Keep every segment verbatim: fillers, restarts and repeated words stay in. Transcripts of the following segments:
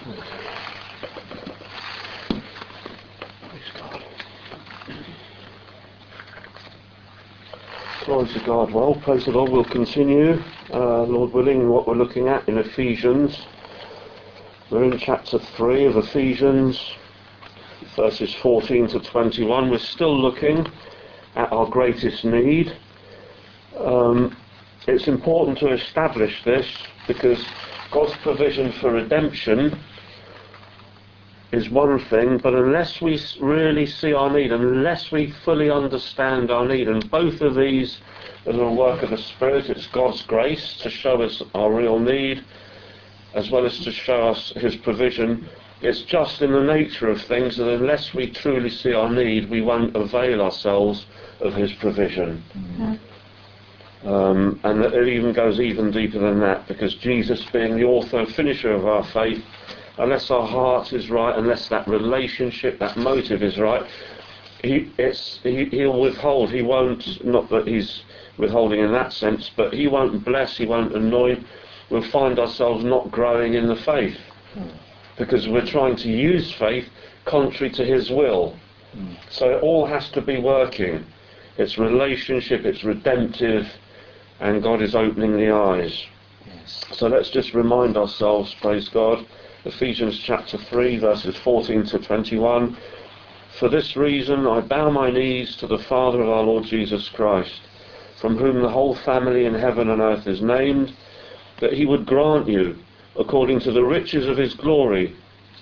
Glory to God. Well, praise the Lord. We'll continue, uh, Lord willing, what we're looking at in Ephesians. We're in chapter three of Ephesians, verses fourteen to twenty-one. We're still looking at our greatest need. Um, it's important to establish this because God's provision for redemption is one thing, but unless we really see our need, unless we fully understand our need, and both of these are the work of the Spirit, it's God's grace to show us our real need, as well as to show us His provision. It's just in the nature of things that unless we truly see our need, we won't avail ourselves of His provision. Mm-hmm. Um, and it even goes even deeper than that, because Jesus, being the author and finisher of our faith, unless our heart is right, unless that relationship, that motive is right, he, it's, he, he'll withhold. He won't, not that he's withholding in that sense, but he won't bless, he won't anoint. We'll find ourselves not growing in the faith because we're trying to use faith contrary to his will. So it all has to be working. It's relationship, it's redemptive, and God is opening the eyes. So let's just remind ourselves, praise God, Ephesians chapter three, verses fourteen to twenty-one. For this reason I bow my knees to the Father of our Lord Jesus Christ, from whom the whole family in heaven and earth is named, that he would grant you, according to the riches of his glory,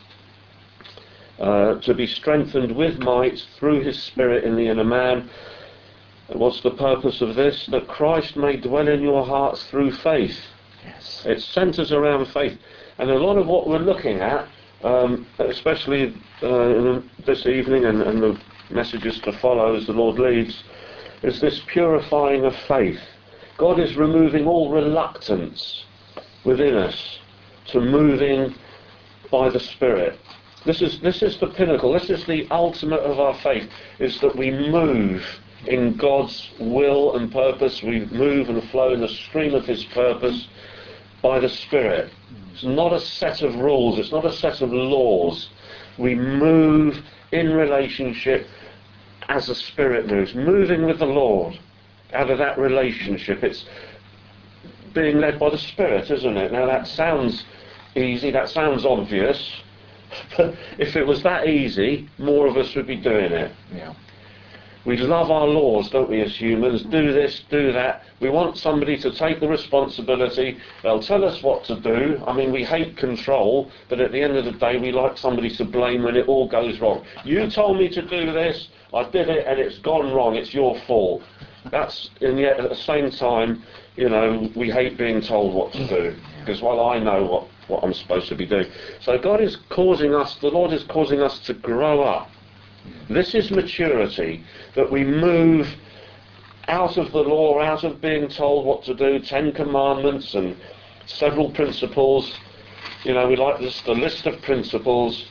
uh, to be strengthened with might through his Spirit in the inner man. What's the purpose of this? That Christ may dwell in your hearts through faith. Yes. It centres around faith. And a lot of what we're looking at, um, especially uh, this evening and, and the messages to follow as the Lord leads, is this purifying of faith. God is removing all reluctance within us to moving by the Spirit. This is this is the pinnacle. This is the ultimate of our faith, is that we move in God's will and purpose. We move and flow in the stream of his purpose by the Spirit. It's not a set of rules, it's not a set of laws. We move in relationship as the Spirit moves, moving with the Lord out of that relationship. It's being led by the Spirit, isn't it? Now that sounds easy, that sounds obvious, but if it was that easy, more of us would be doing it. Yeah. We love our laws, don't we, as humans? Do this, do that. We want somebody to take the responsibility. They'll tell us what to do. I mean, we hate control, but at the end of the day, we like somebody to blame when it all goes wrong. You told me to do this, I did it, and it's gone wrong. It's your fault. That's, and yet at the same time, you know, we hate being told what to do, because, well, I know what, what I'm supposed to be doing. So God is causing us, the Lord is causing us to grow up. This is maturity, that we move out of the law, out of being told what to do, Ten Commandments and several principles. You know, we like this, the list of principles.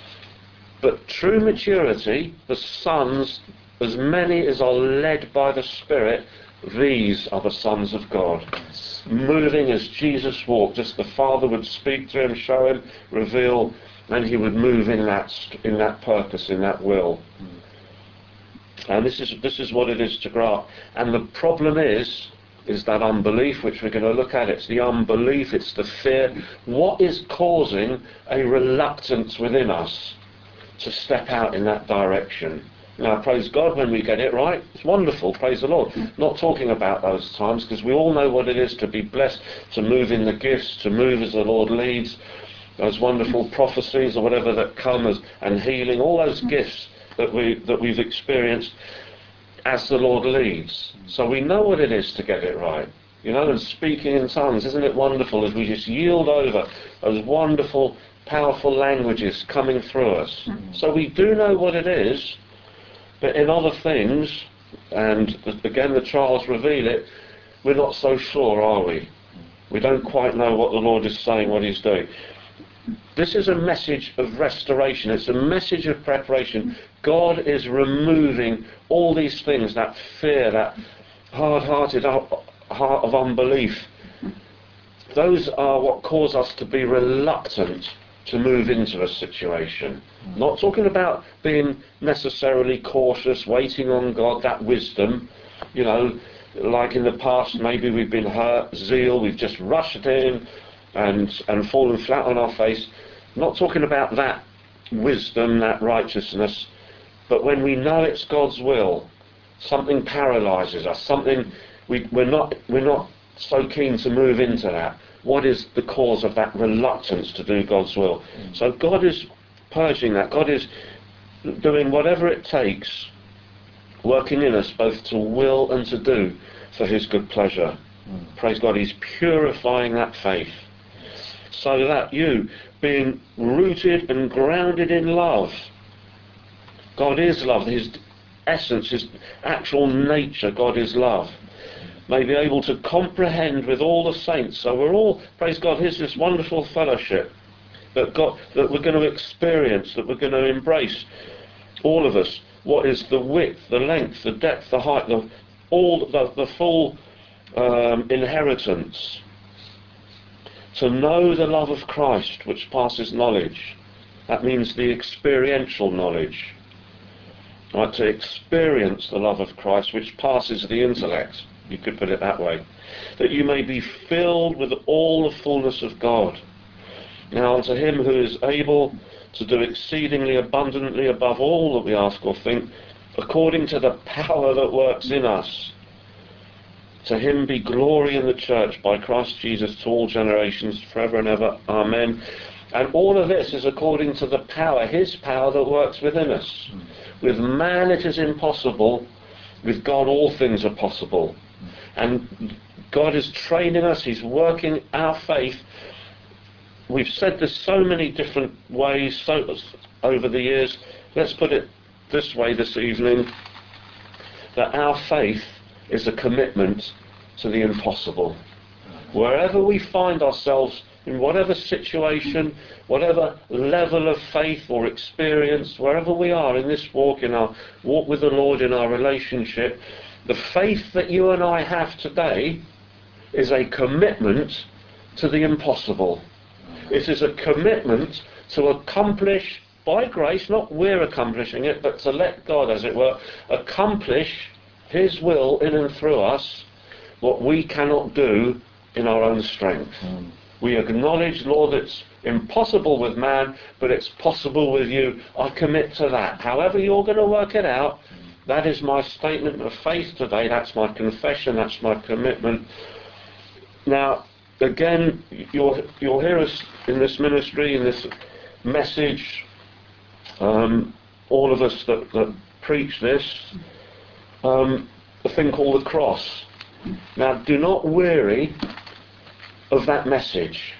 But true maturity, the sons, as many as are led by the Spirit, these are the sons of God. Moving as Jesus walked, as the Father would speak to him, show him, reveal, and he would move in that in that purpose, in that will. And this is this is what it is to grow up. And the problem is, is that unbelief, which we're going to look at. It's the unbelief, it's the fear. What is causing a reluctance within us to step out in that direction? Now, praise God when we get it right. It's wonderful, praise the Lord. Not talking about those times, because we all know what it is to be blessed, to move in the gifts, to move as the Lord leads. Those wonderful prophecies or whatever that come as, and healing, all those gifts that we that we've experienced as the Lord leads. So we know what it is to get it right. You know, and speaking in tongues, isn't it wonderful as we just yield over those wonderful, powerful languages coming through us. So we do know what it is, but in other things, and again the trials reveal it, we're not so sure, are we? We don't quite know what the Lord is saying, what he's doing. This is a message of restoration. It's a message of preparation. God is removing all these things, that fear, that hard-hearted heart of unbelief. Those are what cause us to be reluctant to move into a situation. Not talking about being necessarily cautious, waiting on God, that wisdom, you know, like in the past maybe we've been hurt, zeal, we've just rushed in and, and fallen flat on our face. Not talking about that wisdom, that righteousness, but when we know it's God's will, something paralyses us, something we, we're not we're not so keen to move into that. What is the cause of that reluctance to do God's will? Mm. So God is purging that. God is doing whatever it takes, working in us both to will and to do for his good pleasure. Mm. Praise God, he's purifying that faith so that you, being rooted and grounded in love, God is love, his essence, his actual nature, God is love, may be able to comprehend with all the saints. So we're all, praise God, here's this wonderful fellowship that God, that we're going to experience, that we're going to embrace, all of us. What is the width, the length, the depth, the height, the all the, the full um, inheritance. To know the love of Christ, which passes knowledge. That means the experiential knowledge. Right, to experience the love of Christ, which passes the intellect. You could put it that way. That you may be filled with all the fullness of God. Now unto him who is able to do exceedingly abundantly above all that we ask or think, according to the power that works in us. To him be glory in the church by Christ Jesus to all generations, forever and ever. Amen. And all of this is according to the power, his power that works within us. With man it is impossible, with God all things are possible. And God is training us, he's working our faith. We've said this so many different ways so, over the years. Let's put it this way this evening, that our faith is a commitment to the impossible. Wherever we find ourselves, in whatever situation, whatever level of faith or experience, wherever we are in this walk, in our walk with the Lord, in our relationship, the faith that you and I have today is a commitment to the impossible. It is a commitment to accomplish, by grace, not we're accomplishing it, but to let God, as it were, accomplish his will in and through us, what we cannot do in our own strength. Mm. We acknowledge, Lord, it's impossible with man, but it's possible with you. I commit to that. However you're going to work it out, that is my statement of faith today. That's my confession. That's my commitment. Now, again, you'll, you'll hear us in this ministry, in this message, um, all of us that, that preach this, um, a thing called the cross. Now, do not weary of that message,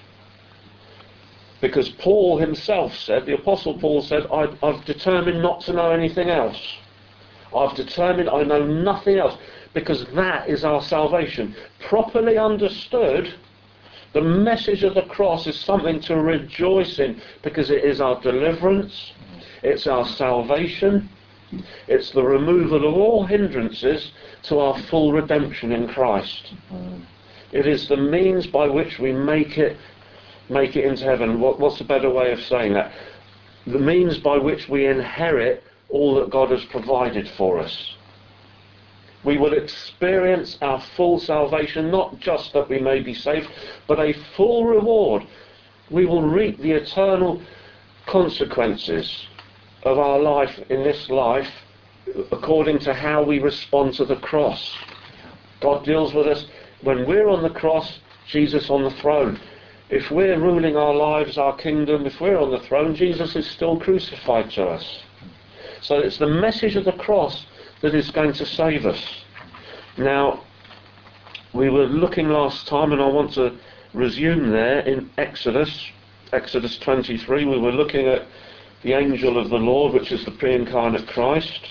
because Paul himself said, the Apostle Paul said, I've, I've determined not to know anything else. I've determined I know nothing else, because that is our salvation. Properly understood, the message of the cross is something to rejoice in, because it is our deliverance, it's our salvation, it's the removal of all hindrances to our full redemption in Christ. It is the means by which we make it make it into heaven. What, what's a better way of saying that? The means by which we inherit all that God has provided for us. We will experience our full salvation, not just that we may be saved, but a full reward. We will reap the eternal consequences of our life in this life according to how we respond to the cross. God deals with us when we're on the cross, Jesus on the throne. If we're ruling our lives, our kingdom, if we're on the throne, Jesus is still crucified to us. So it's the message of the cross that is going to save us. Now, we were looking last time, and I want to resume there in Exodus, Exodus twenty-three. We were looking at the angel of the Lord, which is the pre-incarnate Christ.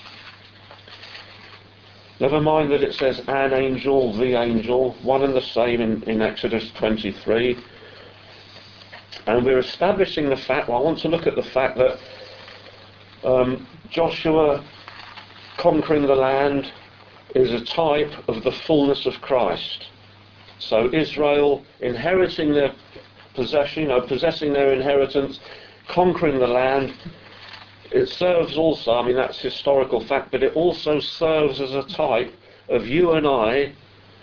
Never mind that it says an angel, the angel, one and the same in, in Exodus twenty-three. And we're establishing the fact, well, I want to look at the fact that um, Joshua conquering the land is a type of the fullness of Christ. So Israel inheriting the possession, you know, possessing their inheritance, conquering the land. It serves also, I mean that's historical fact, but it also serves as a type of you and I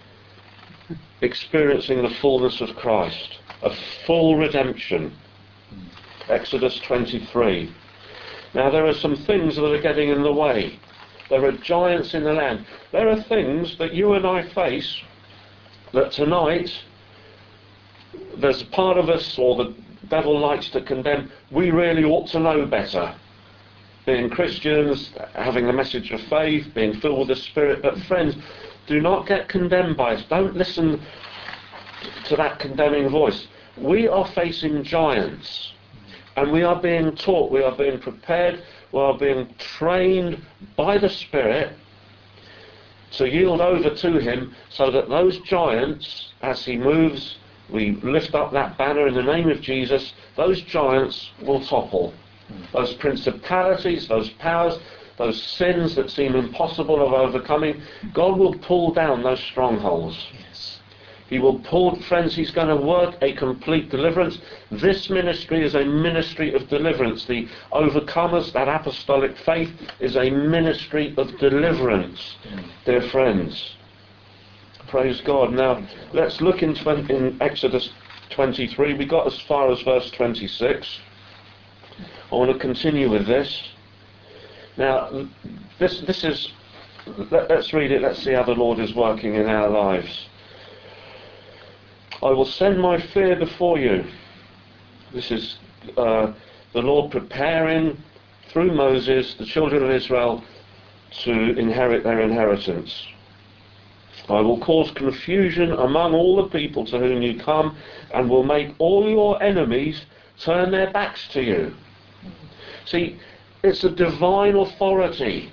experiencing the fullness of Christ, a full redemption. Exodus twenty-three. Now there are some things that are getting in the way. There are giants in the land. There are things that you and I face that tonight there's part of us, or the devil likes to condemn, we really ought to know better. Being Christians, having the message of faith, being filled with the Spirit. But friends, do not get condemned by us. Don't listen to that condemning voice. We are facing giants. And we are being taught, we are being prepared, we are being trained by the Spirit to yield over to Him, so that those giants, as He moves, we lift up that banner in the name of Jesus, those giants will topple. Those principalities, those powers, those sins that seem impossible of overcoming, God will pull down those strongholds. Yes. He will pull, friends, He's going to work a complete deliverance. This ministry is a ministry of deliverance. The overcomers, that apostolic faith, is a ministry of deliverance, dear friends. Praise God. Now, let's look in, in Exodus twenty-three. We got as far as verse twenty-six. I want to continue with this. Now, this this is, let, let's read it, let's see how the Lord is working in our lives. I will send my fear before you. This is uh, the Lord preparing, through Moses, the children of Israel to inherit their inheritance. I will cause confusion among all the people to whom you come, and will make all your enemies turn their backs to you. See, it's a divine authority.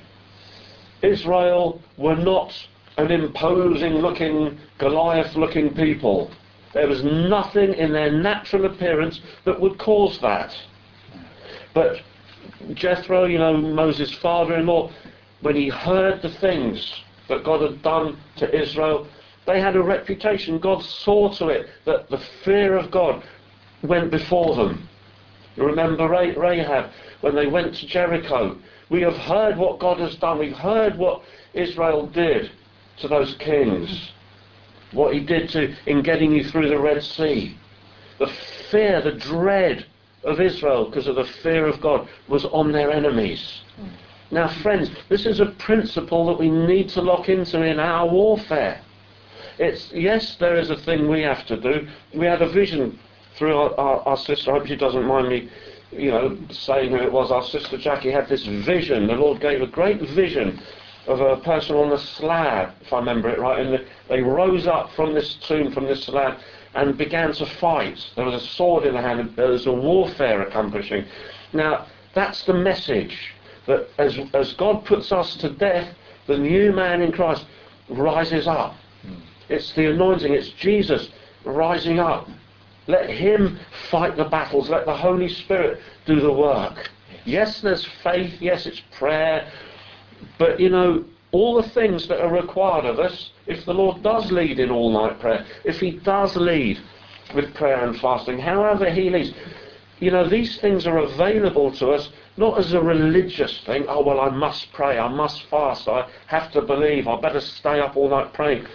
Israel were not an imposing looking, Goliath looking people. There was nothing in their natural appearance that would cause that. But Jethro, you know, Moses' father-in-law, when he heard the things that God had done to Israel, they had a reputation. God saw to it that the fear of God went before them. You remember Rahab, when they went to Jericho. We have heard what God has done. We've heard what Israel did to those kings. What He did to in getting you through the Red Sea. The fear, the dread of Israel, because of the fear of God, was on their enemies. Now, friends, this is a principle that we need to lock into in our warfare. It's, yes, there is a thing we have to do. We had a vision through our, our, our sister, I hope she doesn't mind me, you know, saying who it was. Our sister Jackie had this vision. The Lord gave a great vision of a person on a slab, if I remember it right, and the, they rose up from this tomb, from this slab, and began to fight. There was a sword in the hand, and there was a warfare accomplishing. Now, that's the message, that as, as God puts us to death, the new man in Christ rises up. It's the anointing, it's Jesus rising up. Let Him fight the battles, let the Holy Spirit do the work. Yes, there's faith, yes, it's prayer, but you know, all the things that are required of us, if the Lord does lead in all-night prayer, if He does lead with prayer and fasting, however He leads, you know, these things are available to us not as a religious thing. Oh, well, I must pray, I must fast, I have to believe, I better stay up all night praying.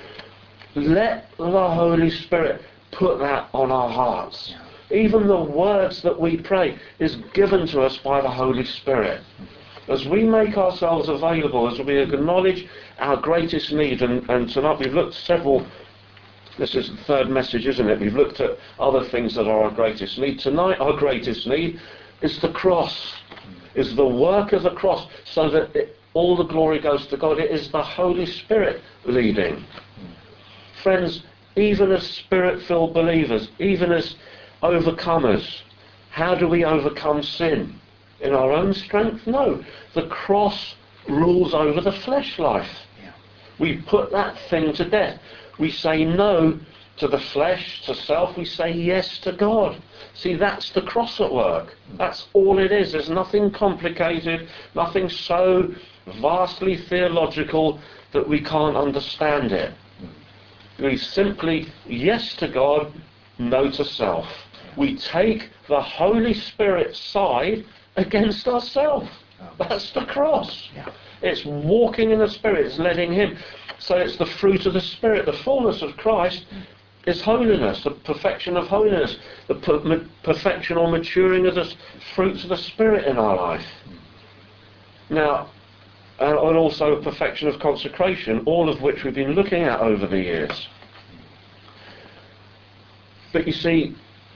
Let the Holy Spirit put that on our hearts. Even the words that we pray is given to us by the Holy Spirit. As we make ourselves available, as we acknowledge our greatest need, and, and tonight we've looked at several, this is the third message, isn't it? We've looked at other things that are our greatest need. Tonight our greatest need is the cross, is the work of the cross, so that it, all the glory goes to God. It is the Holy Spirit leading. Friends, even as Spirit-filled believers, even as overcomers, how do we overcome sin? In our own strength? No. The cross rules over the flesh life. Yeah. We put that thing to death. We say no to the flesh, to self. We say yes to God. See, that's the cross at work. That's all it is. There's nothing complicated, nothing so vastly theological that we can't understand it. We simply yes to God, no to self. We take the Holy Spirit's side against ourselves. That's the cross. Yeah. It's walking in the Spirit. It's letting Him. So it's the fruit of the Spirit. The fullness of Christ is holiness, the perfection of holiness, the per- ma- perfection or maturing of the s- fruits of the Spirit in our life. Now, uh, and also a perfection of consecration, all of which we've been looking at over the years. But you see,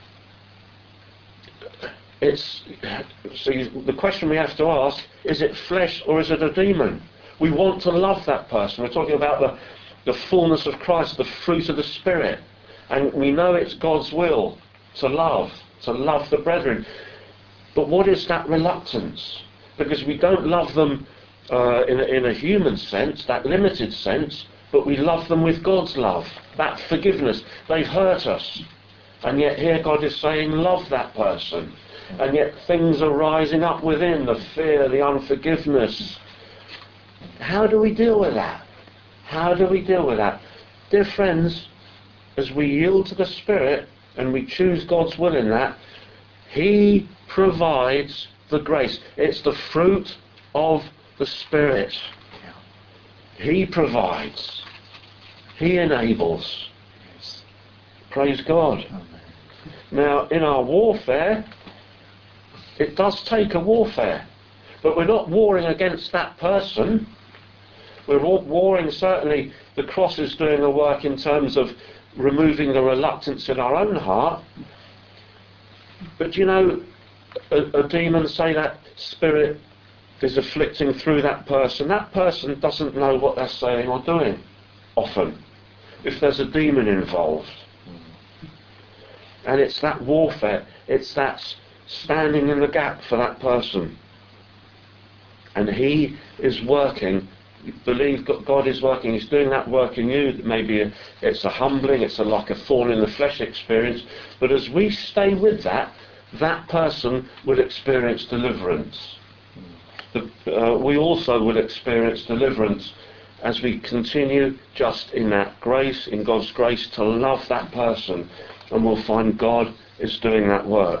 it's see the question we have to ask: is it flesh or is it a demon? We want to love that person. We're talking about the the fullness of Christ, the fruit of the Spirit, and we know it's God's will to love, to love the brethren. But what is that reluctance? Because we don't love them uh, in, a, in a human sense, that limited sense, but we love them with God's love, that forgiveness. They've hurt us, and yet here God is saying, love that person. And yet things are rising up within, the fear, the unforgiveness. How do we deal with that? How do we deal with that? Dear friends, as we yield to the Spirit and we choose God's will in that, He provides the grace. It's the fruit of the Spirit. He provides. He enables. Praise God. Now, in our warfare, it does take a warfare. But we're not warring against that person. We're warring, certainly, the cross is doing a work in terms of removing the reluctance in our own heart. But you know, a, a demon, say that spirit is afflicting through that person. That person doesn't know what they're saying or doing, often, if there's a demon involved. And it's that warfare, it's that standing in the gap for that person. And He is working. Believe God is working. He's doing that work in you. Maybe it's a humbling, it's a, like a thorn in the flesh experience. But as we stay with that, that person will experience deliverance. The, uh, we also will experience deliverance as we continue just in that grace, in God's grace, to love that person. And we'll find God is doing that work.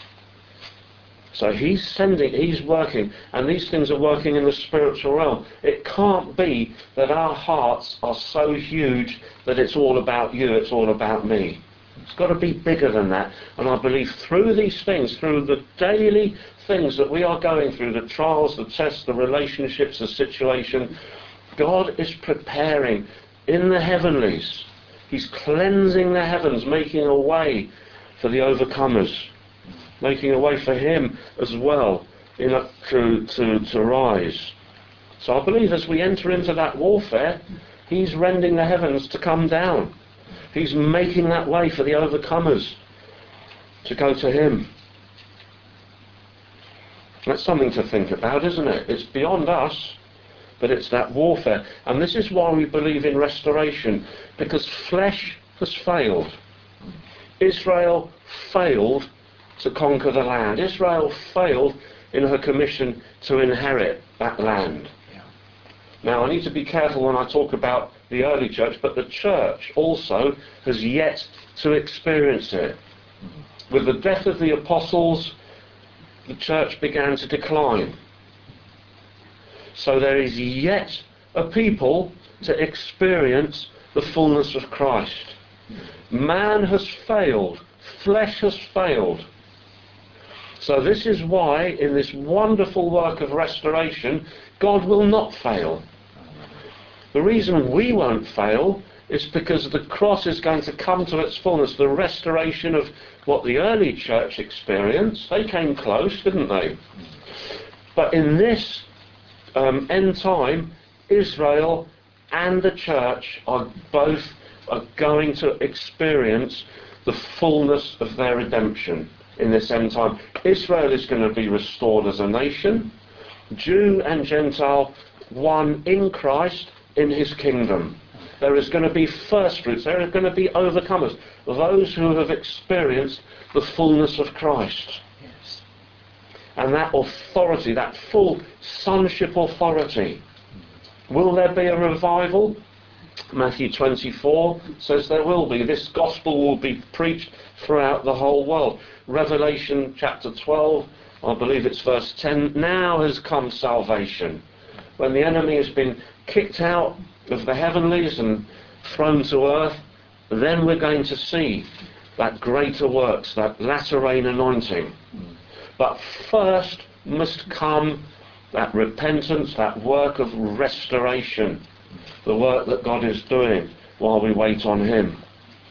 So He's sending, He's working, and these things are working in the spiritual realm. It can't be that our hearts are so huge that it's all about you, it's all about me. It's got to be bigger than that. And I believe through these things, through the daily things that we are going through, the trials, the tests, the relationships, the situation, God is preparing in the heavenlies. He's cleansing the heavens, making a way for the overcomers. Making a way for Him as well in a, to, to, to rise. So I believe as we enter into that warfare, He's rending the heavens to come down. He's making that way for the overcomers to go to Him. That's something to think about, isn't it? It's beyond us, but it's that warfare. And this is why we believe in restoration, because flesh has failed. Israel failed to conquer the land. Israel failed in her commission to inherit that land. Yeah. Now, I need to be careful when I talk about the early church, but the church also has yet to experience it. Mm-hmm. With the death of the apostles, the church began to decline. So there is yet a people to experience the fullness of Christ. Man has failed. Flesh has failed. So this is why, in this wonderful work of restoration, God will not fail. The reason we won't fail is because the cross is going to come to its fullness, the restoration of what the early church experienced. They came close, didn't they? But in this um, end time, Israel and the church are both are going to experience the fullness of their redemption. In this end time, Israel is going to be restored as a nation, Jew and Gentile, one in Christ in His kingdom. There is going to be first fruits, there are going to be overcomers, those who have experienced the fullness of Christ. Yes. And that authority, that full sonship authority. Will there be a revival? Matthew twenty-four says there will be. This gospel will be preached throughout the whole world. Revelation chapter twelve, I believe it's verse ten, now has come salvation. When the enemy has been kicked out of the heavenlies and thrown to earth, then we're going to see that greater works, that latter rain anointing. But first must come that repentance, that work of restoration, the work that God is doing while we wait on him.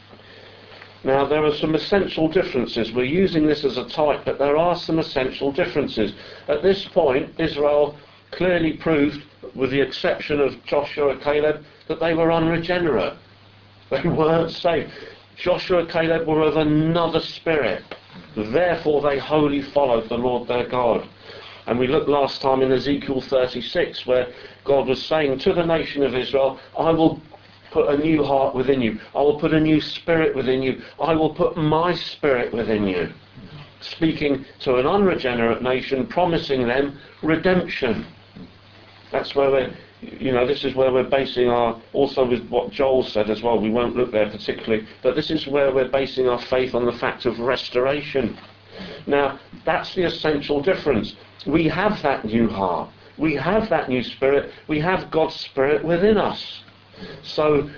Now, there are some essential differences. We're using this as a type, but there are some essential differences. At this point, Israel clearly proved, with the exception of Joshua and Caleb, that they were unregenerate. They weren't saved. Joshua and Caleb were of another spirit. Therefore, they wholly followed the Lord their God. And we looked last time in Ezekiel thirty-six, where God was saying to the nation of Israel, I will put a new heart within you. I will put a new spirit within you. I will put my spirit within you. Speaking to an unregenerate nation, promising them redemption. That's where we're, you know, this is where we're basing our, also with what Joel said as well, we won't look there particularly, but this is where we're basing our faith on the fact of restoration. Now, that's the essential difference. We have that new heart. We have that new spirit. We have God's spirit within us. So,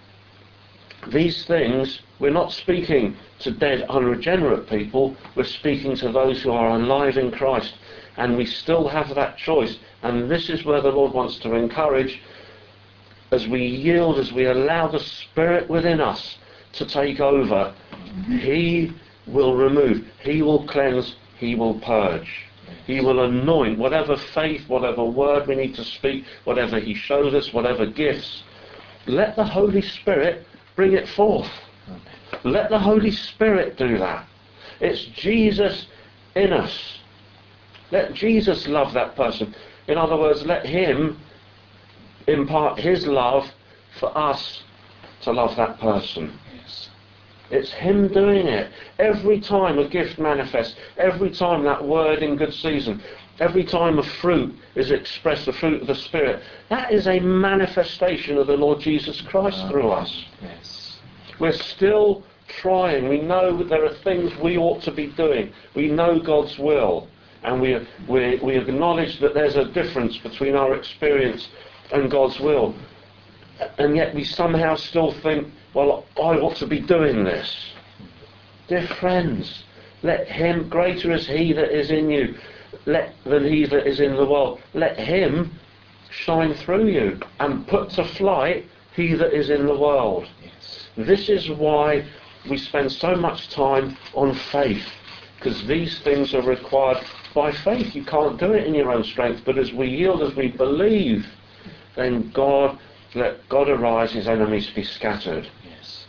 these things, we're not speaking to dead, unregenerate people. We're speaking to those who are alive in Christ. And we still have that choice. And this is where the Lord wants to encourage, as we yield, as we allow the Spirit within us to take over, he will remove, he will cleanse, he will purge. He will anoint whatever faith, whatever word we need to speak, whatever he shows us, whatever gifts. Let the Holy Spirit bring it forth. Let the Holy Spirit do that. It's Jesus in us. Let Jesus love that person. In other words, let him impart his love for us to love that person. Yes. It's him doing it. Every time a gift manifests, every time that word in good season, every time a fruit is expressed, the fruit of the Spirit, that is a manifestation of the Lord Jesus Christ oh, through us. Yes. We're still trying. We know that there are things we ought to be doing. We know God's will. And we, we, we acknowledge that there's a difference between our experience and God's will. And yet we somehow still think, well, I ought to be doing this. Dear friends, let him, greater is he that is in you let, than he that is in the world. Let him shine through you and put to flight he that is in the world. Yes. This is why we spend so much time on faith, because these things are required by faith. You can't do it in your own strength, but as we yield, as we believe, then God, let God arise, his enemies be scattered. Yes.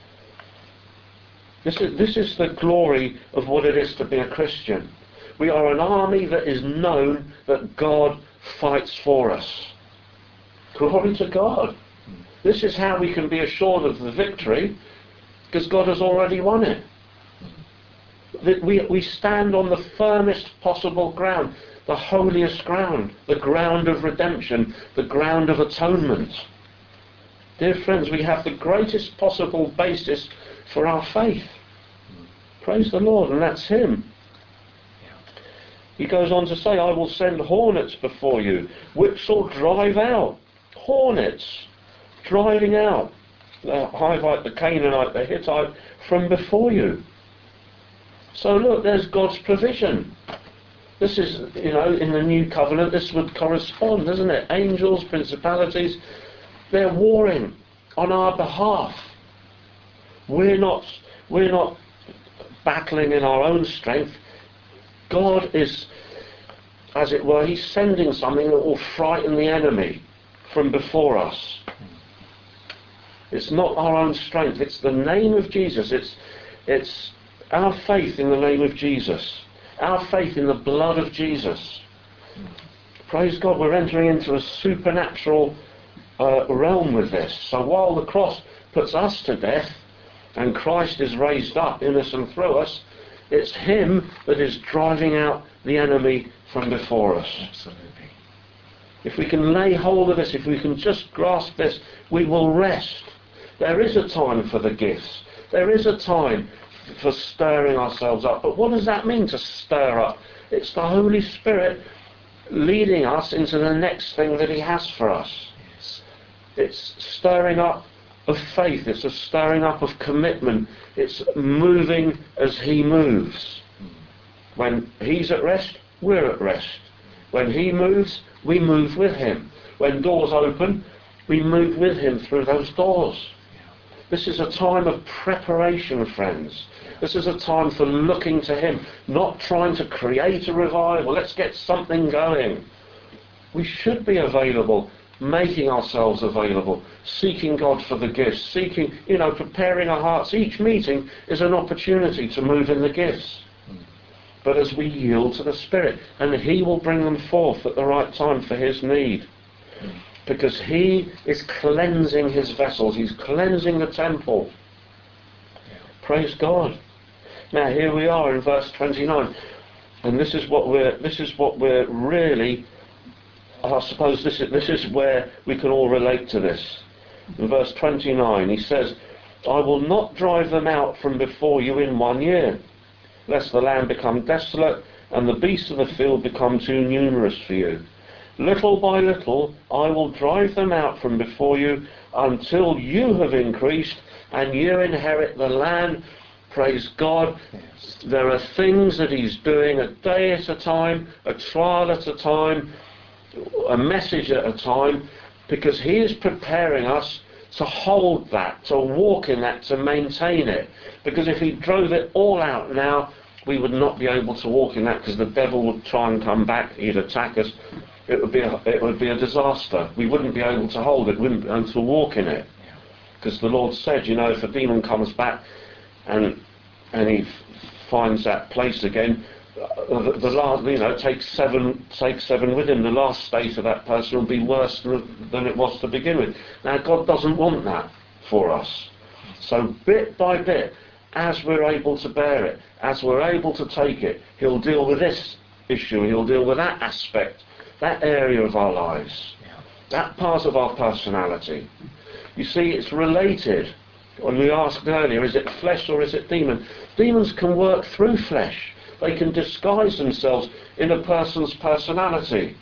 This is, this is the glory of what it is to be a Christian. We are an army that is known that God fights for us. Glory to God. This is how we can be assured of the victory, because God has already won it. That we, we stand on the firmest possible ground, the holiest ground, the ground of redemption, the ground of atonement. Dear friends, we have the greatest possible basis for our faith. Praise the Lord, and that's him. He goes on to say, I will send hornets before you, which shall drive out. Hornets, driving out the Hivite, the Canaanite, the Hittite from before you. So look, there's God's provision. This is, you know, in the new covenant, this would correspond, doesn't it? Angels, principalities, they're warring on our behalf. We're not, we're not battling in our own strength. God is, as it were, he's sending something that will frighten the enemy from before us. It's not our own strength. It's the name of Jesus. It's, it's our faith in the name of Jesus. Our faith in the blood of Jesus. Praise God, we're entering into a supernatural uh, realm with this. So while the cross puts us to death and Christ is raised up in us and through us, it's him that is driving out the enemy from before us. Absolutely. If we can lay hold of this, if we can just grasp this, we will rest. There is a time for the gifts. There is a time for stirring ourselves up. But what does that mean, to stir up? It's the Holy Spirit leading us into the next thing that he has for us. Yes. It's stirring up of faith. It's a stirring up of commitment. It's moving as he moves. When he's at rest, we're at rest. When he moves, we move with him. When doors open, we move with him through those doors. This is a time of preparation, friends. This is a time for looking to him, not trying to create a revival. Let's get something going. We should be available, making ourselves available, seeking God for the gifts, seeking, you know, preparing our hearts. Each meeting is an opportunity to move in the gifts. But as we yield to the Spirit, and he will bring them forth at the right time for his need. Because he is cleansing his vessels. He's cleansing the temple. Praise God. Now here we are in verse twenty-nine, and this is what we're this is what we're really, I suppose this is this is where we can all relate to this. In verse twenty-nine he says, I will not drive them out from before you in one year, lest the land become desolate and the beasts of the field become too numerous for you. Little by little I will drive them out from before you until you have increased and you inherit the land. Praise God. There are things that he's doing a day at a time, a trial at a time, a message at a time, because he is preparing us to hold that, to walk in that, to maintain it. Because if he drove it all out now, we would not be able to walk in that, because the devil would try and come back, he'd attack us. It would be a, it would be a disaster. We wouldn't be able to hold it, wouldn't be able to walk in it. Because the Lord said, you know, if a demon comes back and and he finds that place again, uh, the, the last, you know, takes seven, takes seven with him. The last state of that person will be worse than, than it was to begin with. Now, God doesn't want that for us. So, bit by bit, as we're able to bear it, as we're able to take it, he'll deal with this issue. He'll deal with that aspect, that area of our lives, that part of our personality. You see, it's related. When we asked earlier, is it flesh or is it demon? Demons can work through flesh. They can disguise themselves in a person's personality.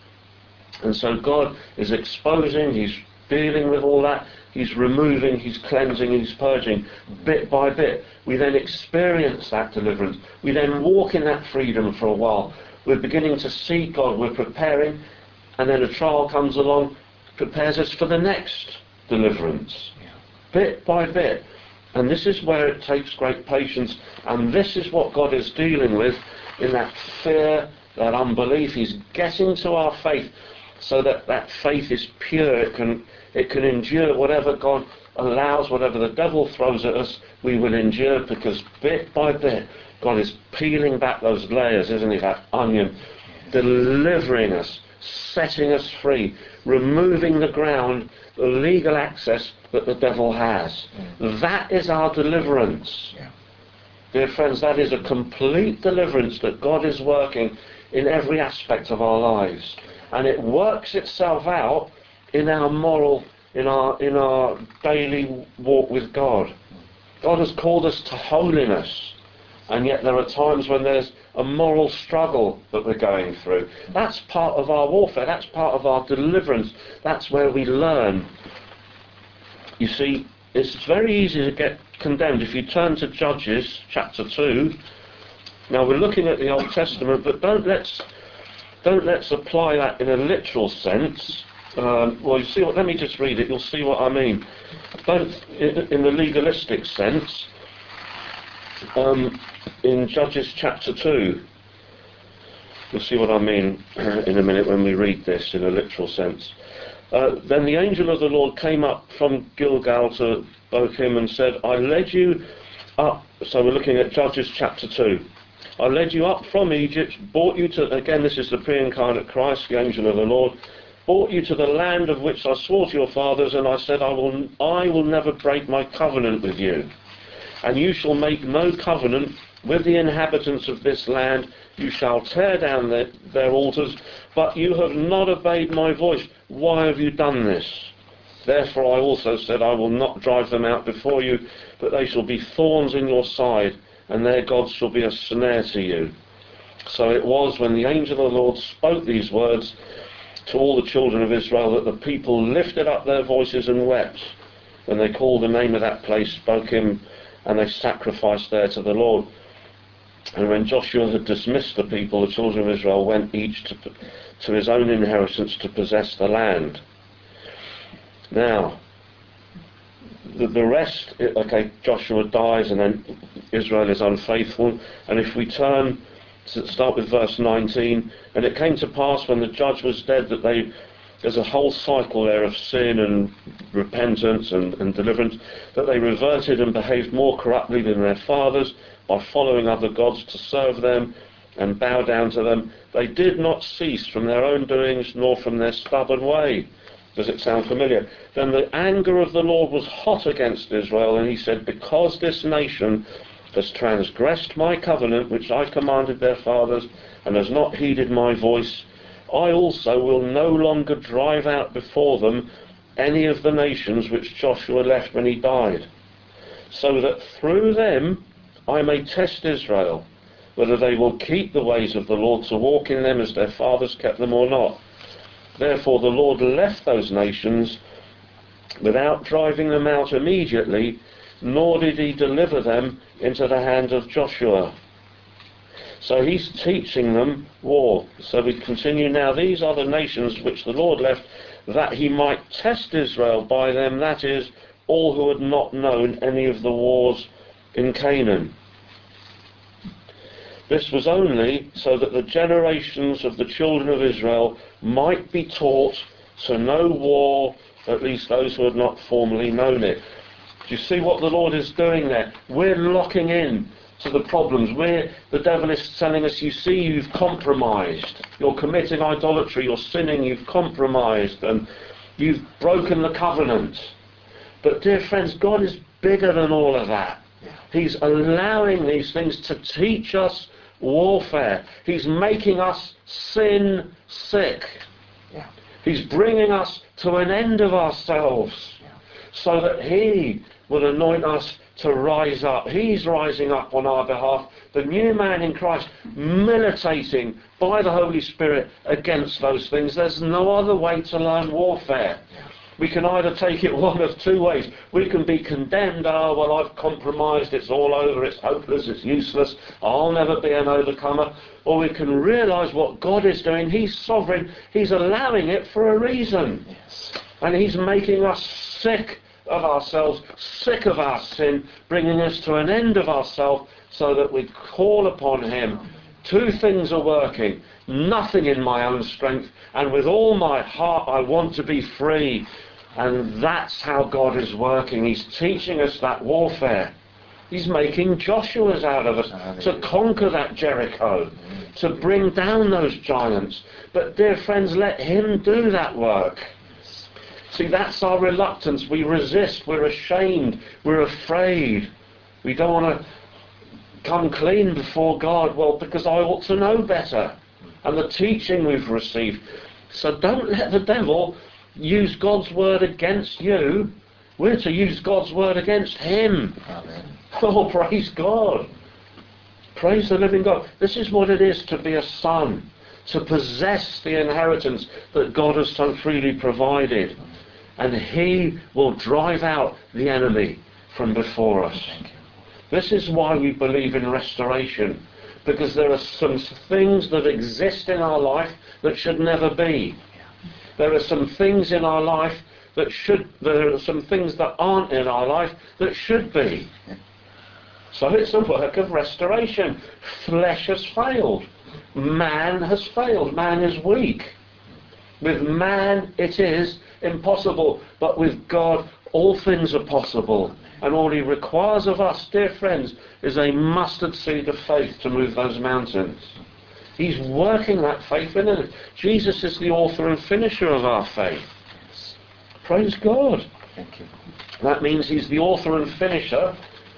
And so God is exposing, he's dealing with all that, he's removing, he's cleansing, he's purging, bit by bit. We then experience that deliverance. We then walk in that freedom for a while. We're beginning to see God, we're preparing, and then a trial comes along, prepares us for the next deliverance. Bit by bit. And this is where it takes great patience, and this is what God is dealing with in that fear, that unbelief. He's getting to our faith so that that faith is pure. It can, it can endure whatever God allows, whatever the devil throws at us, we will endure, because bit by bit God is peeling back those layers, isn't he, that onion, delivering us, setting us free, removing the ground, the legal access that the devil has. Mm. That is our deliverance. Yeah. Dear friends, that is a complete deliverance that God is working in every aspect of our lives. And it works itself out in our moral, in our, in our daily walk with God. God has called us to holiness. And yet there are times when there's a moral struggle that we're going through. That's part of our warfare. That's part of our deliverance. That's where we learn. You see, it's very easy to get condemned. If you turn to Judges chapter two, now we're looking at the Old Testament, but don't let's don't let's apply that in a literal sense. Um, well, you see what? Let me just read it. You'll see what I mean. Don't in, in the legalistic sense. Um, in Judges chapter two, you'll see what I mean in a minute when we read this in a literal sense. Uh, then the angel of the Lord came up from Gilgal to Bochim and said, I led you up, so we're looking at Judges chapter two. I led you up from Egypt, brought you to, again this is the pre-incarnate Christ, the angel of the Lord, brought you to the land of which I swore to your fathers, and I said, I will, I will never break my covenant with you. And you shall make no covenant with the inhabitants of this land. You shall tear down their, their altars, but you have not obeyed my voice. Why have you done this? Therefore I also said, I will not drive them out before you, but they shall be thorns in your side, and their gods shall be a snare to you. So it was, when the angel of the Lord spoke these words to all the children of Israel, that the people lifted up their voices and wept. When they called the name of that place, spoke him, and they sacrificed there to the Lord. And when Joshua had dismissed the people, the children of Israel went each to, to his own inheritance to possess the land. Now, the, the rest, okay, Joshua dies and then Israel is unfaithful. And if we turn, to start with verse nineteen, and it came to pass when the judge was dead that they, there's a whole cycle there of sin and repentance and, and deliverance, that they reverted and behaved more corruptly than their fathers by following other gods to serve them and bow down to them. They did not cease from their own doings nor from their stubborn way. Does it sound familiar? Then the anger of the Lord was hot against Israel, and he said, because this nation has transgressed my covenant which I commanded their fathers, and has not heeded my voice, I also will no longer drive out before them any of the nations which Joshua left when he died, so that through them I may test Israel, whether they will keep the ways of the Lord to walk in them as their fathers kept them or not. Therefore the Lord left those nations without driving them out immediately, nor did he deliver them into the hand of Joshua. So he's teaching them war. So we continue now. These are the nations which the Lord left, that he might test Israel by them, that is, all who had not known any of the wars in Canaan. This was only so that the generations of the children of Israel might be taught to know war, at least those who had not formerly known it. Do you see what the Lord is doing there? We're locking in to the problems. We're, the devil is telling us, you see, you've compromised. You're committing idolatry, you're sinning, you've compromised, and you've broken the covenant. But dear friends, God is bigger than all of that. He's allowing these things to teach us warfare. He's making us sin sick. Yeah. He's bringing us to an end of ourselves, yeah, so that he will anoint us to rise up. He's rising up on our behalf, the new man in Christ, militating by the Holy Spirit against those things. There's no other way to learn warfare. Yeah. We can either take it one of two ways. We can be condemned, oh, well, I've compromised, it's all over, it's hopeless, it's useless, I'll never be an overcomer. Or we can realise what God is doing. He's sovereign, he's allowing it for a reason. Yes. And he's making us sick of ourselves, sick of our sin, bringing us to an end of ourselves, so that we call upon him. Two things are working. Nothing in my own strength, and with all my heart I want to be free. And that's how God is working. He's teaching us that warfare. He's making Joshua's out of us to conquer that Jericho, to bring down those giants. But dear friends, let him do that work. See, that's our reluctance. We resist, we're ashamed, we're afraid. We don't want to come clean before God. Well, because I ought to know better, and the teaching we've received. So don't let the devil use God's word against you. We're to use God's word against him. Amen. Oh, praise God. Praise the living God. This is what it is to be a son, to possess the inheritance that God has so freely provided. And he will drive out the enemy from before us. This is why we believe in restoration. Because there are some things that exist in our life that should never be. There are some things in our life that should, there are some things that aren't in our life that should be. So it's a work of restoration. Flesh has failed. Man has failed. Man is weak. With man it is impossible, but with God all things are possible. And all he requires of us, dear friends, is a mustard seed of faith to move those mountains. He's working that faith in us. Jesus is the author and finisher of our faith. Praise God. Thank you. That means he's the author and finisher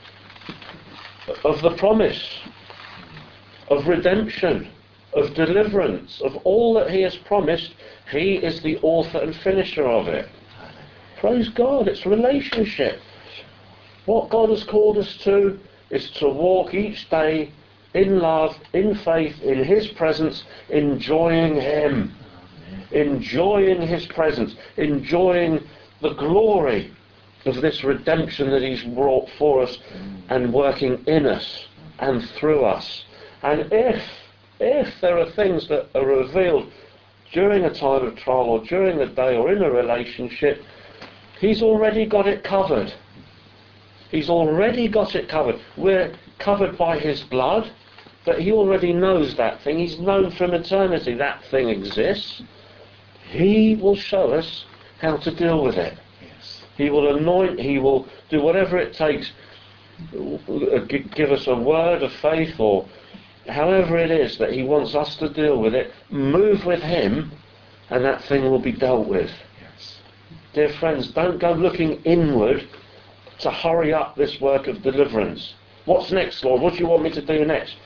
of the promise, of redemption, of deliverance, of all that he has promised. He is the author and finisher of it. Praise God, it's relationship. What God has called us to is to walk each day in love, in faith, in His presence, enjoying Him. Enjoying His presence, enjoying the glory of this redemption that He's brought for us and working in us and through us. And if, if there are things that are revealed during a time of trial or during the day or in a relationship, He's already got it covered. He's already got it covered. We're covered by His blood, but He already knows that thing. He's known from eternity that thing exists. He will show us how to deal with it. Yes. He will anoint, He will do whatever it takes, give us a word of faith or however it is that He wants us to deal with it. Move with Him and that thing will be dealt with. Yes. Dear friends, don't go looking inward to hurry up this work of deliverance. What's next, Lord? What do you want me to do next?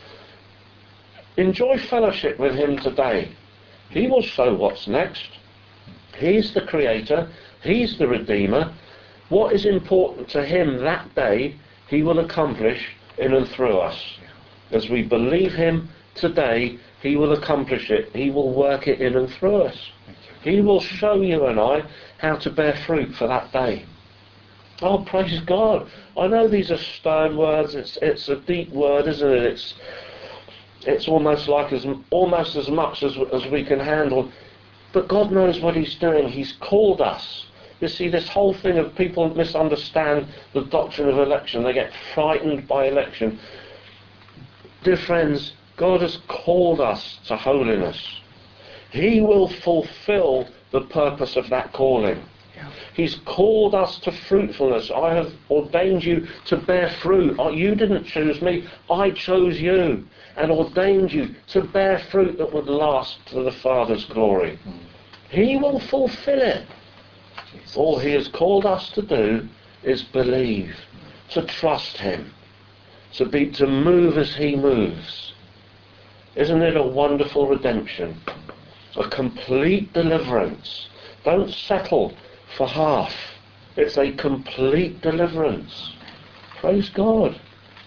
Enjoy fellowship with Him today. He will show what's next. He's the Creator. He's the Redeemer. What is important to Him that day, He will accomplish in and through us. As we believe Him today, He will accomplish it. He will work it in and through us. He will show you and I how to bear fruit for that day. Oh, praise God. I know these are stern words. It's, it's a deep word, isn't it? It's It's almost like as almost as much as as we can handle. But God knows what He's doing. He's called us. You see, this whole thing of people misunderstand the doctrine of election. They get frightened by election. Dear friends, God has called us to holiness. He will fulfill the purpose of that calling. He's called us to fruitfulness. I have ordained you to bear fruit. You didn't choose me. I chose you and ordained you to bear fruit that would last to the Father's glory. He will fulfill it. All He has called us to do is believe, to trust Him, to be, to move as He moves. Isn't it a wonderful redemption? A complete deliverance. Don't settle for half. It's a complete deliverance. Praise God.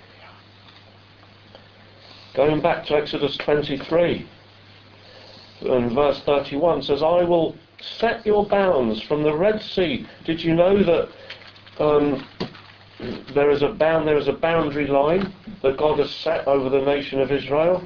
Going back to Exodus twenty-three and verse thirty-one says, I will set your bounds from the Red Sea. Did you know that um, there is a bound, there is a boundary line that God has set over the nation of Israel?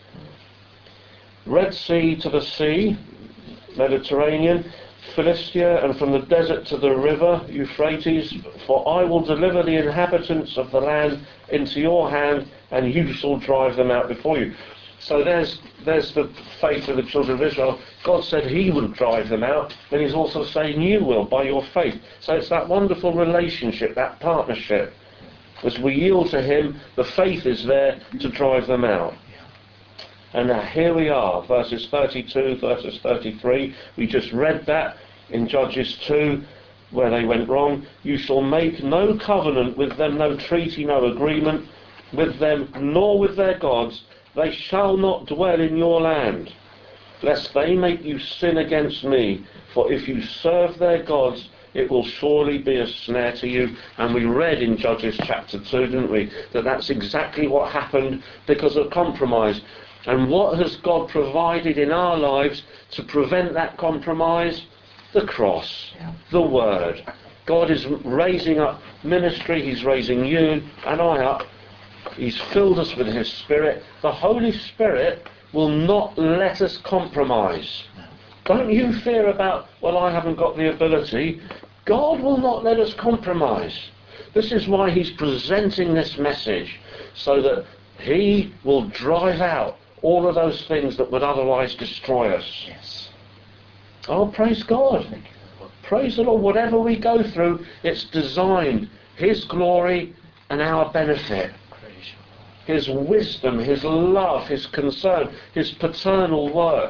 Red Sea to the sea, Mediterranean, Philistia, and from the desert to the river Euphrates, for I will deliver the inhabitants of the land into your hand, and you shall drive them out before you. So there's there's the faith of the children of Israel. God said He would drive them out, and He's also saying you will by your faith. So it's that wonderful relationship, that partnership. As we yield to Him, the faith is there to drive them out. And now here we are, verses thirty-two, verses thirty-three. We just read that in Judges two, where they went wrong. You shall make no covenant with them, no treaty, no agreement with them, nor with their gods. They shall not dwell in your land, lest they make you sin against me. For if you serve their gods, it will surely be a snare to you. And we read in Judges chapter two, didn't we, that that's exactly what happened because of compromise. And what has God provided in our lives to prevent that compromise? The cross, yeah. The Word. God is raising up ministry. He's raising you and I up. He's filled us with His Spirit. The Holy Spirit will not let us compromise. Don't you fear about, well, I haven't got the ability. God will not let us compromise. This is why He's presenting this message, so that He will drive out all of those things that would otherwise destroy us. Yes. Oh, praise God. Praise the Lord. Whatever we go through, it's designed His glory and our benefit. His wisdom, His love, His concern, His paternal work.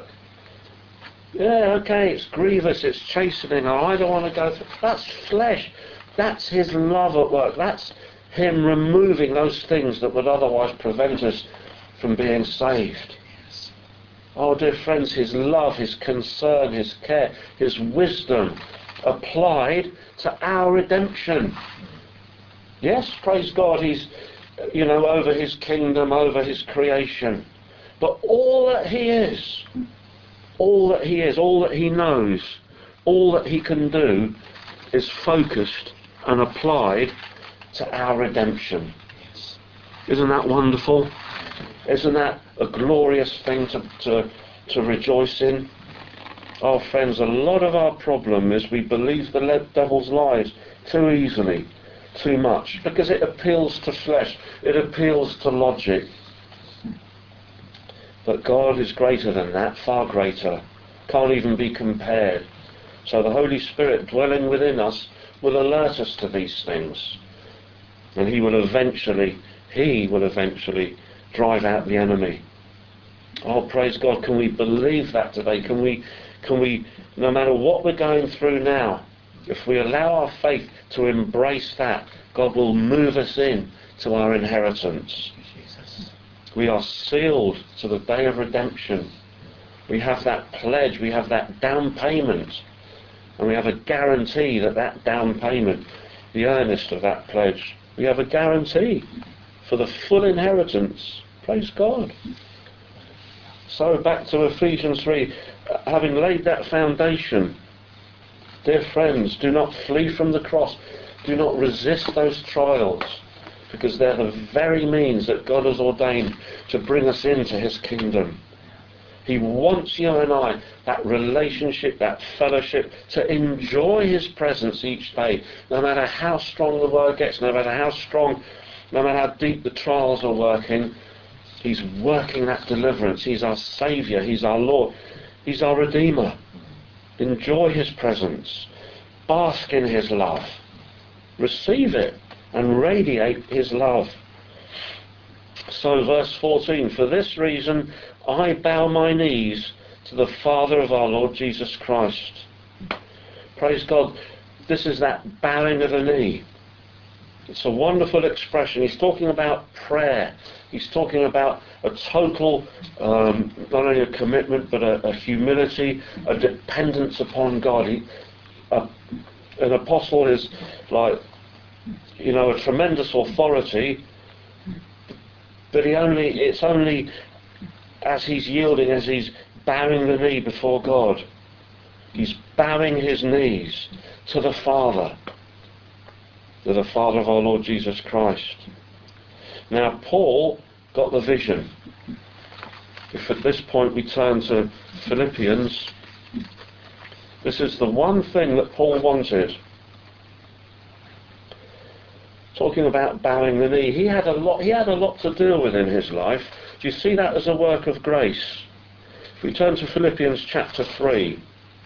Yeah, okay, it's grievous, it's chastening, oh, I don't want to go through. That's flesh. That's His love at work. That's Him removing those things that would otherwise prevent us from being saved. Yes. Oh, dear friends, His love, His concern, His care, His wisdom. applied to our redemption. Yes, praise God, he's, you know, over his kingdom, over his creation. But all that he is, all that he is, all that he knows, all that he can do is focused and applied to our redemption. Isn't that wonderful? Isn't that a glorious thing to, to, to rejoice in? Oh friends, a lot of our problem is we believe the devil's lies too easily, too much, because it appeals to flesh, it appeals to logic. But God is greater than that, far greater, can't even be compared. So the Holy Spirit dwelling within us will alert us to these things, and he will eventually, he will eventually drive out the enemy. Oh, praise God, can we believe that today? Can we, can we, no matter what we're going through now, if we allow our faith to embrace that, God will move us in to our inheritance. We are sealed to the day of redemption. We have that pledge, we have that down payment, and we have a guarantee that that down payment, the earnest of that pledge, we have a guarantee for the full inheritance. Praise God. So back to Ephesians three, having laid that foundation, dear friends, do not flee from the cross. Do not resist those trials, because they're the very means that God has ordained to bring us into his kingdom. He wants you and I, that relationship, that fellowship, to enjoy his presence each day, no matter how strong the word gets, no matter how strong, no matter how deep the trials are working. He's working that deliverance. He's our Saviour. He's our Lord. He's our Redeemer. Enjoy his presence. Bask in his love. Receive it and radiate his love. So verse fourteen, for this reason I bow my knees to the Father of our Lord Jesus Christ. Praise God. This is that bowing of the knee. It's a wonderful expression. He's talking about prayer. He's talking about a total, um, not only a commitment, but a, a humility, a dependence upon God. He, a, an apostle is like, you know, a tremendous authority, but he only, it's only as he's yielding, as he's bowing the knee before God. He's bowing his knees to the Father, to the Father of our Lord Jesus Christ. Now Paul got the vision. If at this point we turn to Philippians, this is the one thing that Paul wanted. Talking about bowing the knee, he had a lot he had a lot to deal with in his life. Do you see that as a work of grace? If we turn to Philippians chapter three.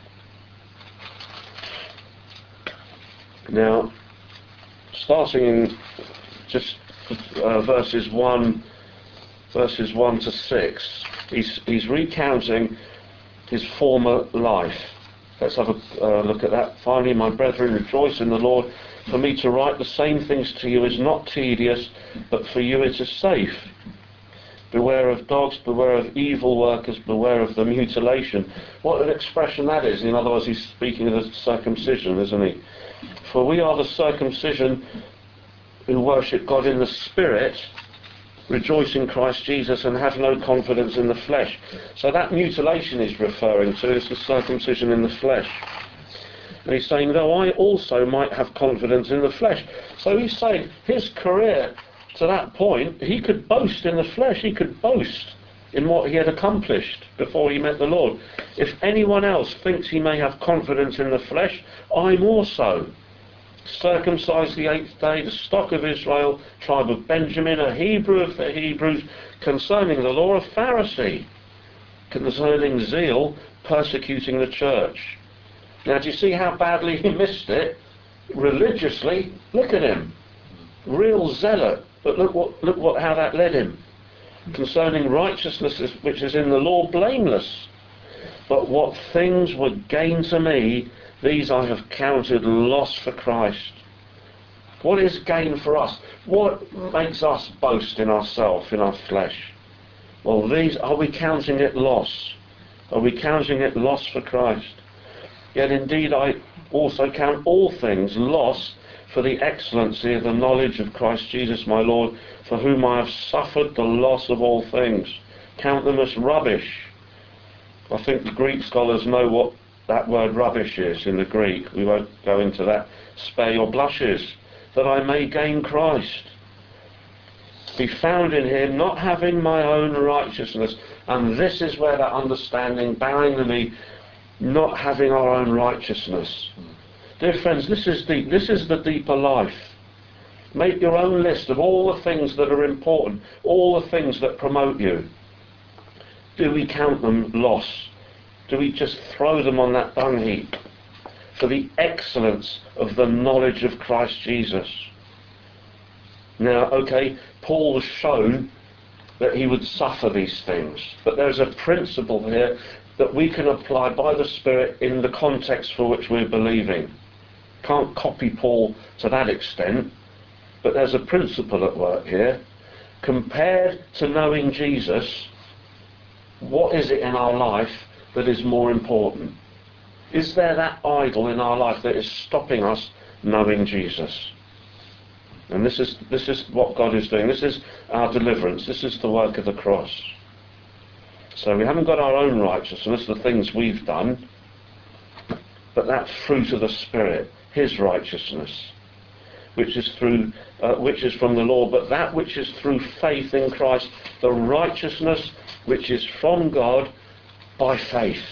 Now, starting in just uh, verses one, verses one to six, he's he's recounting his former life. Let's have a uh, look at that. Finally, my brethren, rejoice in the Lord. For me to write the same things to you is not tedious, but for you it is safe. Beware of dogs, beware of evil workers, beware of the mutilation. What an expression that is. In other words, he's speaking of the circumcision, isn't he? For we are the circumcision who worship God in the Spirit, rejoice in Christ Jesus, and have no confidence in the flesh. So that mutilation he's referring to is the circumcision in the flesh. And he's saying, though I also might have confidence in the flesh. So he's saying his career to that point, he could boast in the flesh, he could boast in what he had accomplished before he met the Lord. If anyone else thinks he may have confidence in the flesh, I more so. Circumcised the eighth day, the stock of Israel, tribe of Benjamin, a Hebrew of the Hebrews, concerning the law, a Pharisee, concerning zeal, persecuting the church. Now, do you see how badly he missed it? Religiously, look at him. Real zealot. But look what look what how that led him. Concerning righteousness which is in the law, blameless. But what things were gain to me, these I have counted loss for Christ. What is gain for us? What makes us boast in ourselves, in our flesh? Well, these, are we counting it loss? Are we counting it loss for Christ? Yet indeed I, also count all things lost for the excellency of the knowledge of Christ Jesus my Lord, for whom I have suffered the loss of all things. Count them as rubbish. I think the Greek scholars know what that word rubbish is in the Greek. We won't go into that. Spare your blushes, that I may gain Christ. Be found in him, not having my own righteousness. And this is where that understanding, bowing the knee, not having our own righteousness. Dear friends, this is deep. This is the deeper life. Make your own list of all the things that are important, all the things that promote you. Do we count them loss? Do we just throw them on that dung heap for the excellence of the knowledge of Christ Jesus? Now, okay, Paul was shown that he would suffer these things, but there's a principle here that we can apply by the Spirit in the context for which we're believing. Can't copy Paul to that extent, but there's a principle at work here. Compared to knowing Jesus, what is it in our life that is more important? Is there that idol in our life that is stopping us knowing Jesus? And this is this is what God is doing. This is our deliverance. This is the work of the cross. So we haven't got our own righteousness, the things we've done, but that fruit of the Spirit, his righteousness, which is through, uh, which is from the law, but that which is through faith in Christ, the righteousness which is from God by faith,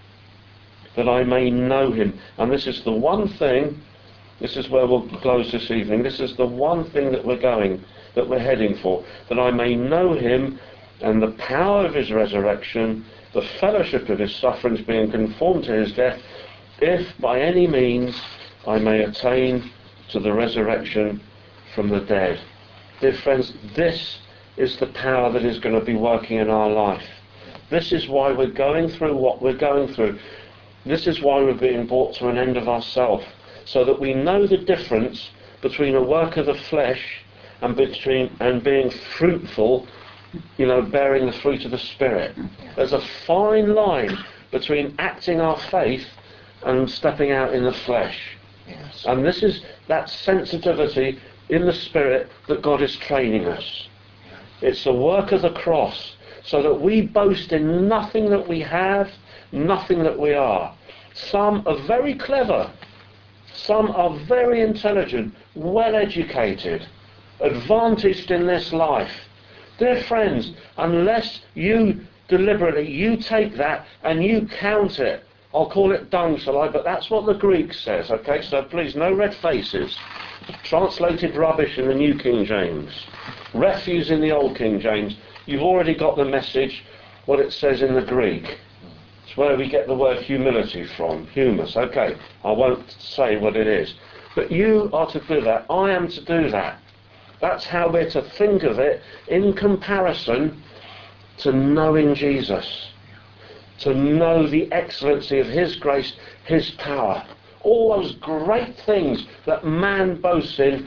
that I may know him. And this is the one thing, this is where we'll close this evening, this is the one thing that we're going, that we're heading for, that I may know him and the power of his resurrection, the fellowship of his sufferings, being conformed to his death, if by any means I may attain to the resurrection from the dead. Dear friends, this is the power that is going to be working in our life. This is why we're going through what we're going through. This is why we're being brought to an end of ourselves, so that we know the difference between a work of the flesh and between and being fruitful, you know, bearing the fruit of the Spirit. There's a fine line between acting our faith and stepping out in the flesh. Yes. And this is that sensitivity in the Spirit that God is training us. It's the work of the cross, so that we boast in nothing that we have, nothing that we are. Some are very clever, some are very intelligent, well educated, advantaged in this life. Dear friends, unless you deliberately, you take that and you count it, I'll call it dung, shall I? But that's what the Greek says, okay? So please, no red faces. Translated rubbish in the New King James. Refuse in the Old King James. You've already got the message, what it says in the Greek. It's where we get the word humility from. Humus, okay. I won't say what it is. But you are to do that. I am to do that. That's how we're to think of it in comparison to knowing Jesus. To know the excellency of his grace, his power. All those great things that man boasts in,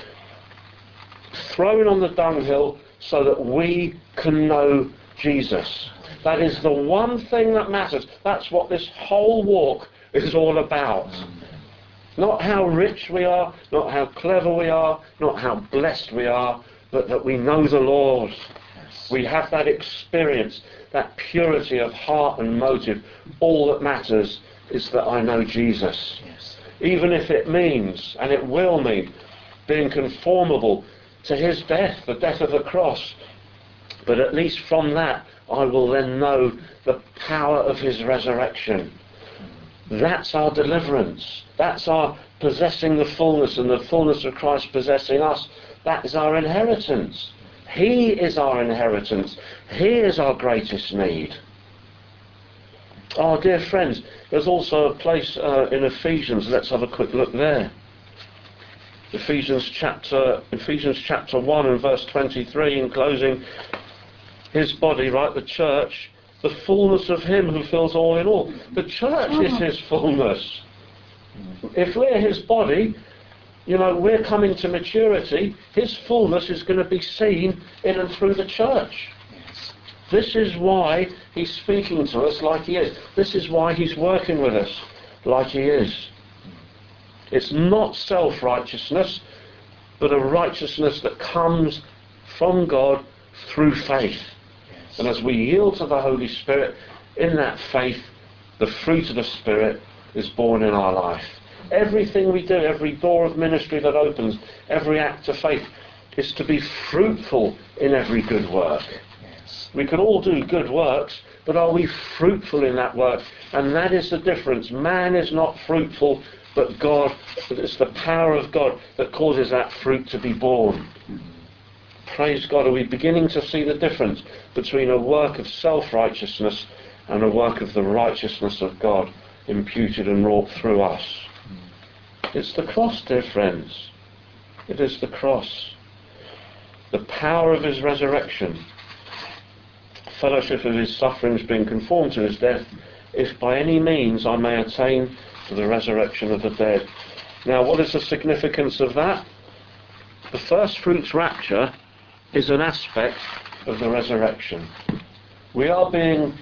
thrown on the dunghill so that we can know Jesus. That is the one thing that matters. That's what this whole walk is all about. Not how rich we are, not how clever we are, not how blessed we are, but that we know the Lord. We have that experience, that purity of heart and motive. All that matters is that I know Jesus. Yes. Even if it means, and it will mean, being conformable to his death, the death of the cross. But at least from that, I will then know the power of his resurrection. That's our deliverance. That's our possessing the fullness, and the fullness of Christ possessing us. That is our inheritance. He is our inheritance. He is our greatest need. Oh, dear friends, there's also a place uh, in Ephesians. Let's have a quick look there. Ephesians chapter Ephesians chapter one and verse twenty-three, in closing, his body, right, the church, the fullness of him who fills all in all. The church is his fullness. If we're his body, you know, we're coming to maturity, his fullness is going to be seen in and through the church. Yes. This is why he's speaking to us like he is. This is why he's working with us like he is. It's not self-righteousness, but a righteousness that comes from God through faith. Yes. And as we yield to the Holy Spirit, in that faith, the fruit of the Spirit is born in our life. Everything we do, every door of ministry that opens, every act of faith, is to be fruitful in every good work. Yes. We can all do good works, but are we fruitful in that work? And that is the difference. Man is not fruitful, but God, it's the power of God that causes that fruit to be born. Praise God. Are we beginning to see the difference between a work of self-righteousness and a work of the righteousness of God imputed and wrought through us? It's the cross, dear friends. It is the cross. The power of his resurrection, fellowship of his sufferings, being conformed to his death, if by any means I may attain to the resurrection of the dead. Now, what is the significance of that? The first fruits rapture is an aspect of the resurrection. We are being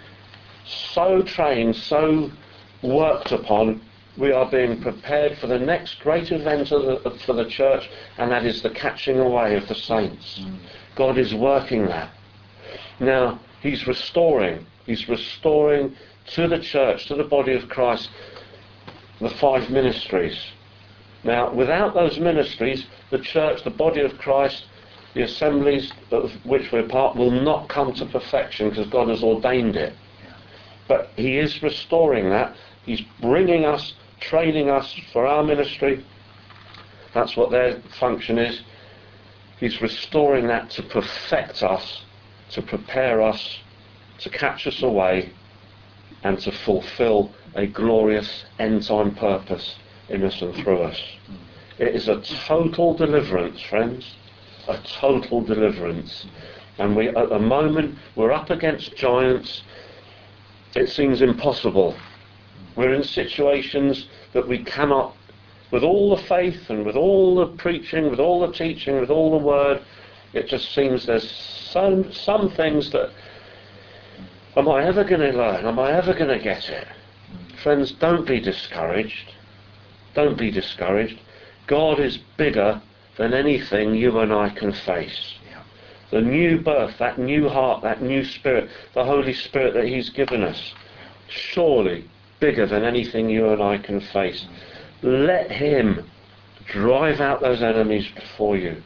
so trained, so worked upon, we are being prepared for the next great event of the, for the church, and that is the catching away of the saints. Mm. God is working that. Now, he's restoring, he's restoring to the church, to the body of Christ, the five ministries. Now, without those ministries, the church, the body of Christ, the assemblies of which we're part, will not come to perfection because God has ordained it. But he is restoring that. He's bringing us, training us for our ministry. That's what their function is. He's restoring that to perfect us, to prepare us, to catch us away, and to fulfill a glorious end-time purpose in us and through us. It is a total deliverance, friends. A total deliverance. And we, at the moment, we're up against giants. It seems impossible. We're in situations that we cannot, with all the faith and with all the preaching, with all the teaching, with all the word, it just seems there's some, some things that, am I ever going to learn? Am I ever going to get it? Friends, don't be discouraged. Don't be discouraged. God is bigger than anything you and I can face. Yeah. The new birth, that new heart, that new spirit, the Holy Spirit that he's given us, surely bigger than anything you and I can face. Let him drive out those enemies before you.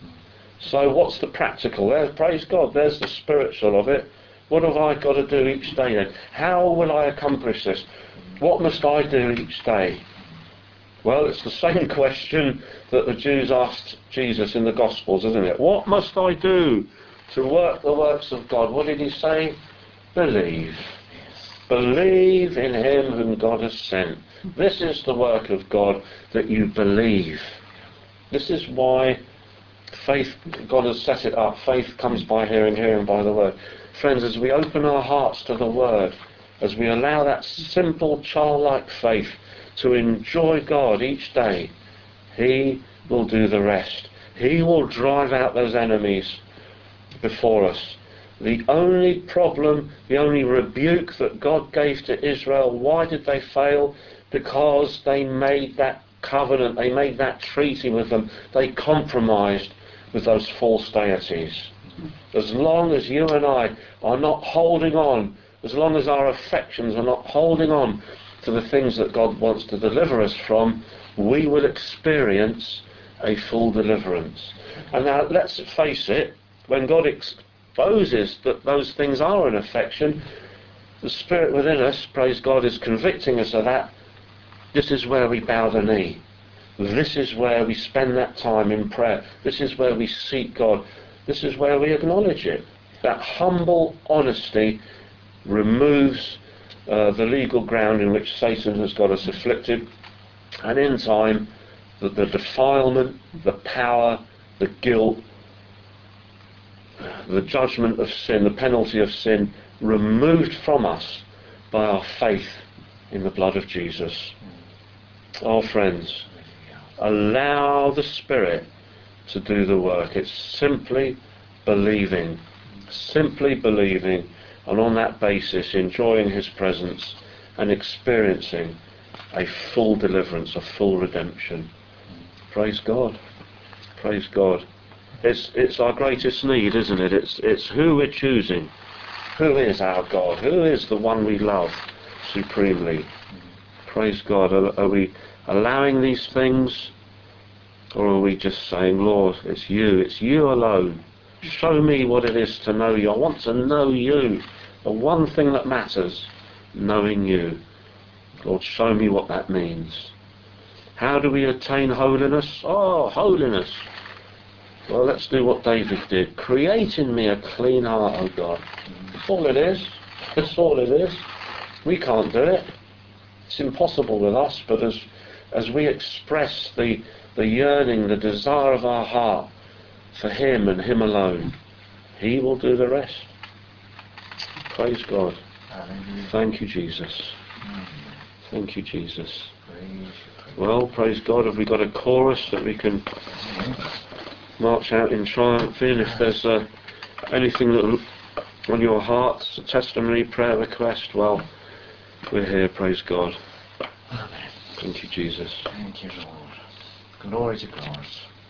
So what's the practical? There's, praise God, there's the spiritual of it. What have I got to do each day then? How will I accomplish this? What must I do each day? Well, it's the same question that the Jews asked Jesus in the Gospels, isn't it? What must I do to work the works of God? What did he say? Believe. Believe in him whom God has sent. This is the work of God, that you believe. This is why faith, God has set it up. Faith comes by hearing, hearing by the word. Friends, as we open our hearts to the word, as we allow that simple childlike faith to enjoy God each day, he will do the rest. He will drive out those enemies before us. The only problem, the only rebuke that God gave to Israel, why did they fail? Because they made that covenant, they made that treaty with them. They compromised with those false deities. As long as you and I are not holding on, as long as our affections are not holding on to the things that God wants to deliver us from, we will experience a full deliverance. And now let's face it, when God exposes that those things are an affection, the Spirit within us, praise God, is convicting us of that. This is where we bow the knee. This is where we spend that time in prayer. This is where we seek God. This is where we acknowledge it. That humble honesty removes uh, the legal ground in which Satan has got us afflicted. And in time, the, the defilement, the power, the guilt, the judgment of sin, the penalty of sin, removed from us by our faith in the blood of Jesus. Oh, friends, allow the Spirit to do the work. It's simply believing, simply believing, and on that basis enjoying his presence and experiencing a full deliverance, a full redemption. Praise God. Praise God. It's it's our greatest need, isn't it? It's it's who we're choosing. Who is our God? Who is the one we love supremely? Praise God. Are, are we allowing these things, or are we just saying, Lord, it's you, it's you alone. Show me what it is to know you. I want to know you. The one thing that matters, knowing you. Lord, show me what that means. How do we attain holiness? Oh, holiness. Well, let's do what David did. Create in me a clean heart, O God. That's all it is. That's all it is. We can't do it. It's impossible with us, but as as we express the, the yearning, the desire of our heart for Him and Him alone, He will do the rest. Praise God. Thank you, Jesus. Thank you, Jesus. Well, praise God. Have we got a chorus that we can march out in triumph in? If there's uh, anything that on your heart, a testimony, prayer request, well, we're here. Praise God. Amen. Thank you, Jesus. Thank you, Lord. Glory to God.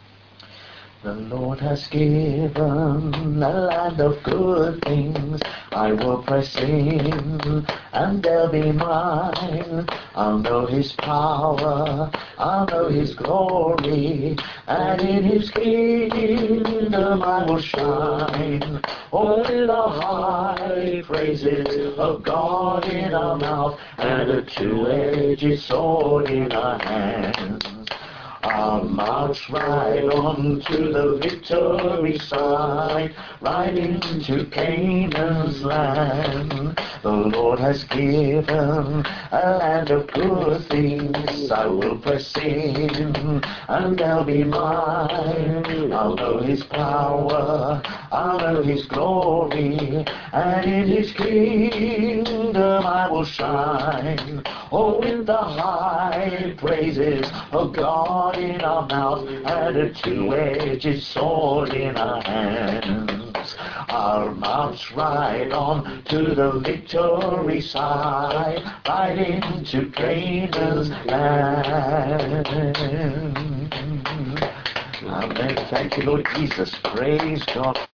The Lord has given a land of good things. I will press in, and they'll be mine. I'll know His power, I'll know His glory, and in His kingdom I will shine. Oh, with the high praises of God in our mouth, and a two-edged sword in our hands. I'll march right on to the victory side, right into Canaan's land. The Lord has given a land of good things. I will press in, and they'll be mine. I'll know His power, I'll know His glory, and in His kingdom I will shine. Oh, with the high praises of God in our mouth, and a two-edged sword in our hands. I'll march right on to the victory side, right into Canaan's land. Amen. Thank you, Lord Jesus. Praise God.